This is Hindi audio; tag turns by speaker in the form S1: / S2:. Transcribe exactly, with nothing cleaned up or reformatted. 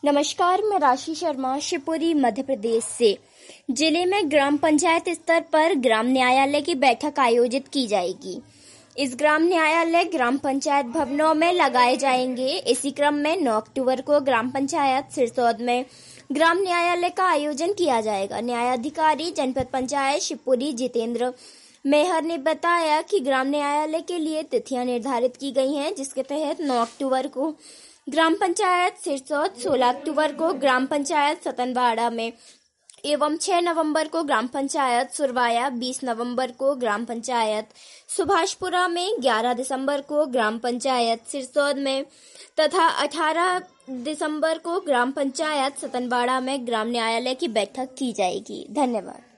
S1: नमस्कार, मैं राशि शर्मा शिवपुरी मध्य प्रदेश से। जिले में ग्राम पंचायत स्तर पर ग्राम न्यायालय की बैठक आयोजित की जाएगी। इस ग्राम न्यायालय ग्राम पंचायत भवनों में लगाए जाएंगे। इसी क्रम में नौ अक्टूबर को ग्राम पंचायत सिरसौद में ग्राम न्यायालय का आयोजन किया जाएगा। न्यायाधिकारी जनपद पंचायत शिवपुरी जितेंद्र मेहर ने बताया कि ग्राम न्यायालय के लिए तिथियां निर्धारित की गई हैं, जिसके तहत नौ अक्टूबर को ग्राम पंचायत सिरसौद, सोलह अक्टूबर को ग्राम पंचायत सतनवाड़ा में एवं छह नवंबर को ग्राम पंचायत सुरवाया, बीस नवंबर को ग्राम पंचायत सुभाषपुरा में, ग्यारह दिसंबर को ग्राम पंचायत सिरसौद में तथा अठारह दिसंबर को ग्राम पंचायत सतनवाड़ा में ग्राम न्यायालय की बैठक की जाएगी। धन्यवाद।